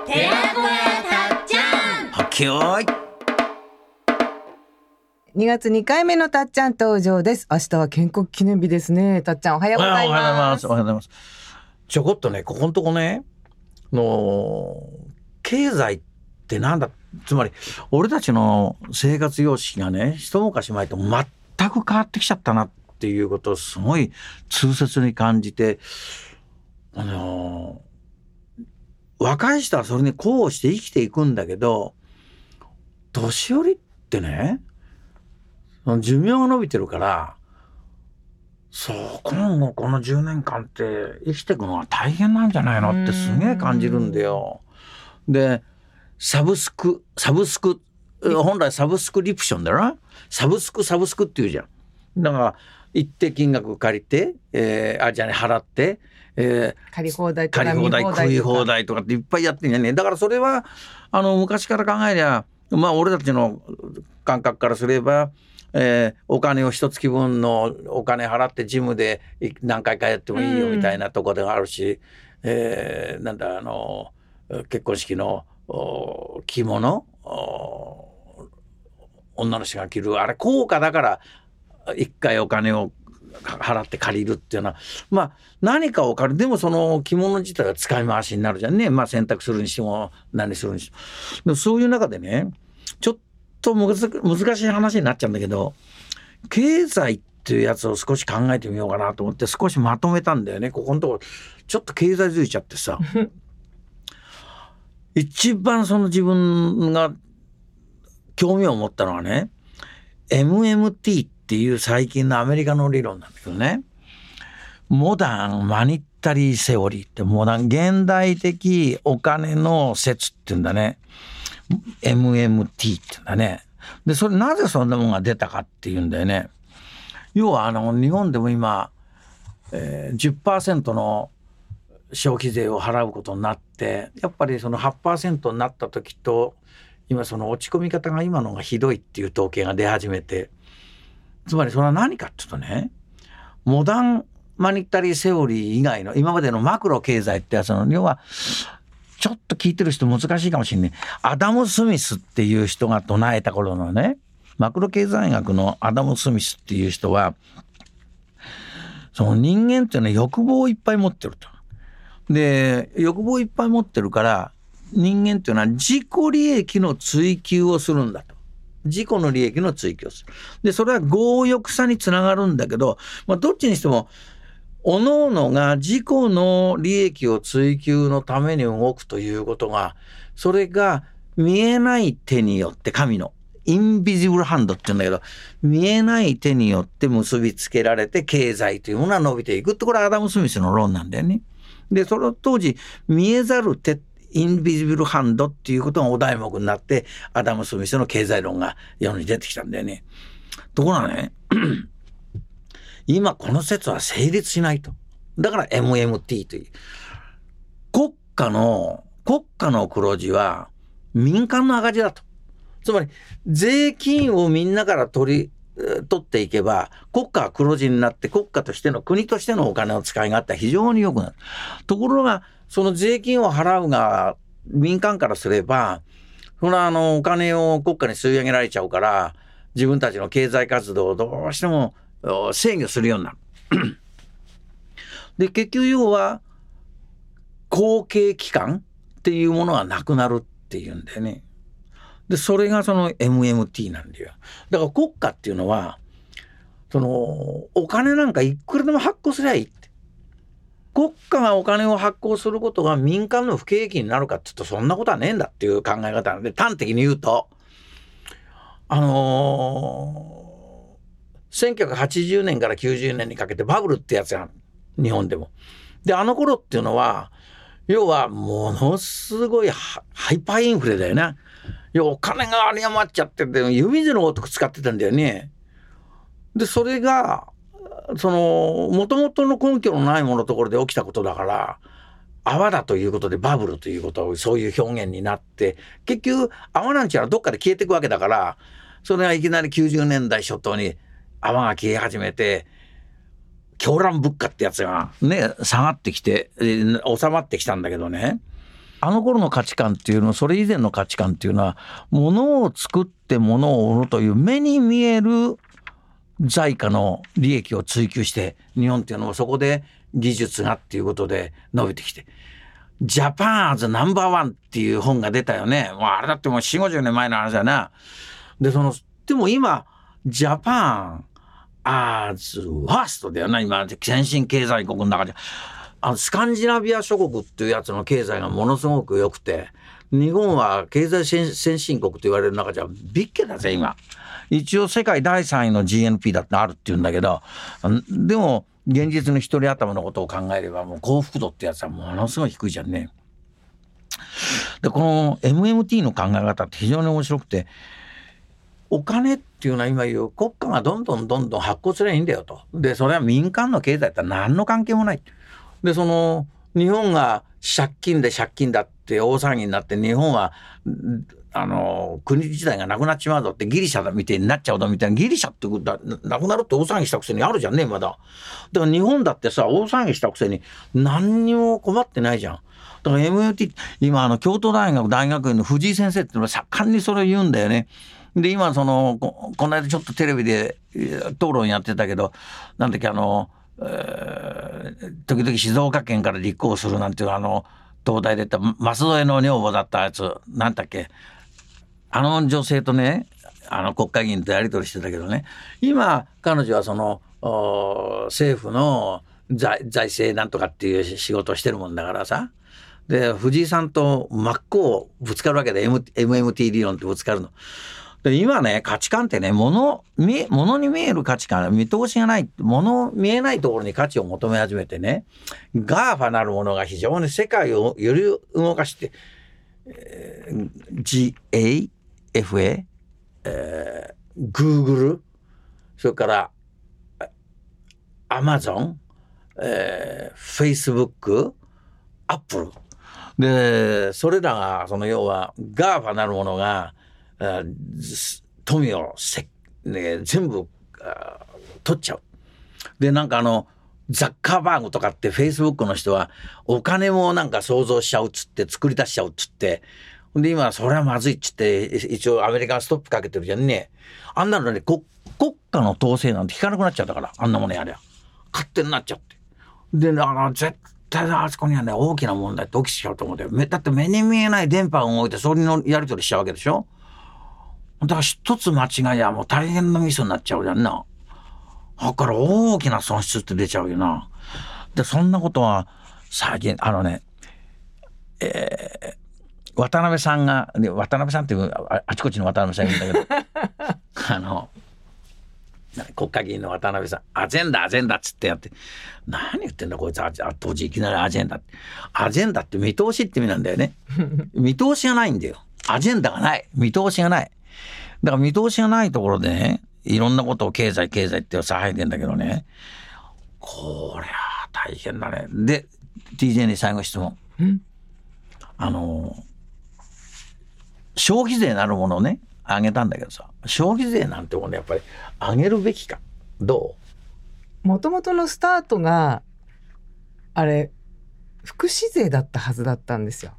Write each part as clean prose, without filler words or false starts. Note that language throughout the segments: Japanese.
寺子屋たっちゃん。 はっけよーい。 2月2回目のたっちゃん登場です。明日は建国記念日ですね。たっちゃんおはようございます。 おはようございます。ちょこっとね、ここのとこね、経済ってなんだ、つまり俺たちの生活様式がね、一昔前と全く変わってきちゃったなっていうことをすごい痛切に感じて、若い人はそれにこうして生きていくんだけど、年寄りってね、寿命が伸びてるから、そう今後この10年間って生きていくのは大変なんじゃないのってすげえ感じるんだよ。でサブスク本来サブスクリプションだろ。サブスクって言うじゃん。だから一定金額借りて、払って、 借り放題とか食い放題とかっていっぱいやってんじゃねえ。だからそれは昔から考えりゃ、まあ俺たちの感覚からすれば、お金を一月分のお金払ってジムで何回かやってもいいよみたいなところであるし、なんだ結婚式の着物、女の人が着るあれ高価だから一回お金を払って借りるっていうのは、まあ何かを借りる、でもその着物自体は使い回しになるじゃんね。まあ洗濯するにしても何するにしても。でもそういう中でね、ちょっと難しい話になっちゃうんだけど、経済っていうやつを少し考えてみようかなと思って少しまとめたんだよね。ここのところちょっと経済づいちゃってさ一番その自分が興味を持ったのはね、 MMT っていう最近のアメリカの理論なんだけどね、モダンマニタリーセオリーって、モダン現代的お金の説っていうんだね。MMT って言うんだね。でそれなぜそんなものが出たかっていうんだよね。要は日本でも今、10% の消費税を払うことになって、やっぱりその 8% になった時と今その落ち込み方が今のがひどいっていう統計が出始めて、つまりそれは何かっていうとね、モダンマニタリーセオリー以外の今までのマクロ経済ってやつの、要はちょっと聞いてる人難しいかもしれない。アダム・スミスっていう人が唱えた頃のね、マクロ経済学のアダム・スミスっていう人は、その人間っていうのは欲望をいっぱい持ってると。で欲望をいっぱい持ってるから人間っていうのは自己利益の追求をするんだと。自己の利益の追求をする。でそれは強欲さにつながるんだけど、どっちにしても各々が自己の利益を追求のために動くということが、それが見えない手によって、神のインビジブルハンドって言うんだけど、見えない手によって結びつけられて経済というものは伸びていくって、これはアダム・スミスの論なんだよね。でその当時見えざる手、インビジブルハンドっていうことがお題目になって、アダム・スミスの経済論が世に出てきたんだよね。ところがね今この説は成立しないと。だから MMT という国家の黒字は民間の赤字だと。つまり税金をみんなから取っていけば国家は黒字になって、国家としての国としてのお金の使い勝手は非常に良くなる。ところがその税金を払うが民間からすれば、そのお金を国家に吸い上げられちゃうから、自分たちの経済活動をどうしても制御するようになるで結局要は後継機関っていうものがなくなるっていうんだよね。でそれがその MMT なんだよ。だから国家っていうのはそのお金なんかいくらでも発行すりゃいいって。国家がお金を発行することが民間の不景気になるかって言うと、そんなことはねえんだっていう考え方なんで、端的に言うと1980年から90年にかけてバブルってやつが日本でも。で頃っていうのは要はものすごいハイパーインフレだよね。お金が有り余っちゃってて湯水のごとく使ってたんだよね。でそれがその元々の根拠のないものところで起きたことだから、泡だということでバブルということをそういう表現になって、結局泡なんちゅうのはどっかで消えていくわけだから、それがいきなり90年代初頭に泡が消え始めて、狂乱物価ってやつがね下がってきて収まってきたんだけどね、 あの頃の価値観っていうのは、それ以前の価値観っていうのは、物を作って物を売るという目に見える財貨の利益を追求して、日本っていうのはそこで技術がっていうことで伸びてきて、ジャパンアズナンバーワンっていう本が出たよね。あれだってもう4、50年前の話だな。で、でも今、ジャパンアズワーストだよな、今、先進経済国の中で。スカンジナビア諸国っていうやつの経済がものすごく良くて、日本は経済先進国と言われる中じゃビッケだぜ今。一応世界第3位の GNP だってあるって言うんだけど、でも現実の一人頭のことを考えれば、もう幸福度ってやつはものすごい低いじゃんね。でこの MMT の考え方って非常に面白くて、お金っていうのは今言う国家がどんどん発行すればいいんだよと。でそれは民間の経済だったら何の関係もない。で日本が借金だって大騒ぎになって、日本は国自体がなくなっちまうぞって、ギリシャだみたいになっちゃうぞみたいな、ギリシャってなくなるって大騒ぎしたくせにあるじゃんねまだ。だから日本だってさ、大騒ぎしたくせに何にも困ってないじゃん。だから MMT 今京都大学大学院の藤井先生っていうのは盛んにそれを言うんだよね。で今この間ちょっとテレビで討論やってたけど、なんだっけ時々静岡県から立候補するなんていう東大で言った舛添の女房だったやつ、なんだっけ、女性とね国会議員とやり取りしてたけどね、今彼女は政府の財政なんとかっていう仕事をしてるもんだからさ、で藤井さんと真っ向ぶつかるわけで MMT 理論ってぶつかるの。で今ね、価値観ってね、物に見える価値観、見通しがない、見えないところに価値を求め始めてね、ガーファなるものが非常に世界をより動かして、GAFA、Google、それからAmazon、Facebook、Apple で、それらが要はガーファなるものが富を全部取っちゃう。でザッカーバーグとかってフェイスブックの人はお金も想像しちゃうっつって、作り出しちゃうっつって、で今それはまずいっつって一応アメリカがストップかけてるじゃんね。あんなのね、国家の統制なんて聞かなくなっちゃったから、あんなものやりゃ勝手になっちゃって、で絶対あそこにはね大きな問題って起きちゃうと思うんだよ。だって目に見えない電波を動いてそれのやり取りしちゃうわけでしょ。だから一つ間違いはもう大変なミスになっちゃうじゃんな。だから大きな損失って出ちゃうよな。でそんなことは最近渡辺さんが、渡辺さんっていうあちこちの渡辺さんいるんだけど国会議員の渡辺さん、アジェンダっつってやって、何言ってんだこいつ、当時いきなりアジェンダって見通しって意味なんだよね。見通しがないんだよ。アジェンダがない、見通しがない。だから見通しがないところでね、いろんなことを経済って騒いでんだけどね、こりゃ大変だね。で TJ に最後質問、消費税なるものをね上げたんだけどさ、消費税なんてものやっぱり上げるべきかどう？もともとのスタートがあれ福祉税だったはずだったんですよ。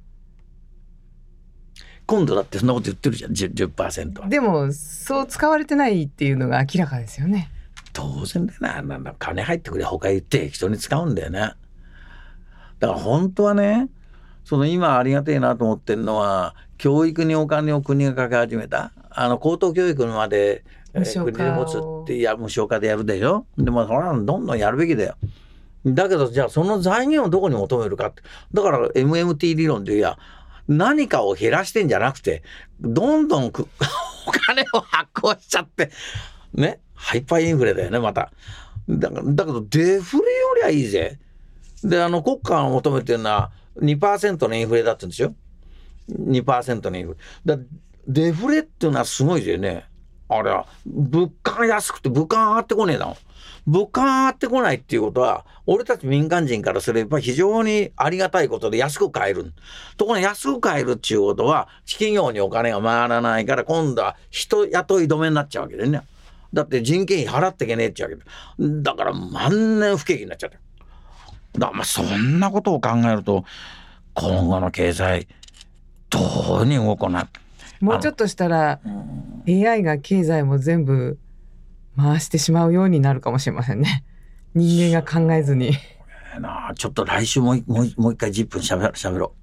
今度だってそんなこと言ってるじゃん、 10% は。 でもそう使われてないっていうのが明らかですよね。 当然だよな。金入ってくれ他言って人に使うんだよね。だから本当はね、今ありがたいなと思ってるのは、教育にお金を国がかけ始めた。高等教育まで、国で持つって無償化でやるでしょ。でもそれはどんどんやるべきだよ。だけどじゃあその財源をどこに求めるかって。だから MMT 理論で何かを減らしてんじゃなくて、どんどんお金を発行しちゃってね、ハイパーインフレだよねまた。だけどデフレよりはいいぜ。で国家が求めてるのは 2% のインフレだって言うんですよ。2% のインフレだ。デフレっていうのはすごいですよね。あれは物価が安くて物価が上がってこねえだもん。物価が上がってこないっていうことは、俺たち民間人からすれば非常にありがたいことで安く買える。ところが安く買えるっていうことは、企業にお金が回らないから、今度は人雇い止めになっちゃうわけでね。だって人件費払ってけねえっちゃうわけで。だから万年不景気になっちゃった。だからそんなことを考えると、 今後の経済どうに動こない。 もうちょっとしたら AI が経済も全部回してしまうようになるかもしれませんね。人間が考えずに。 ちょっと来週もう一回10分しゃべろう。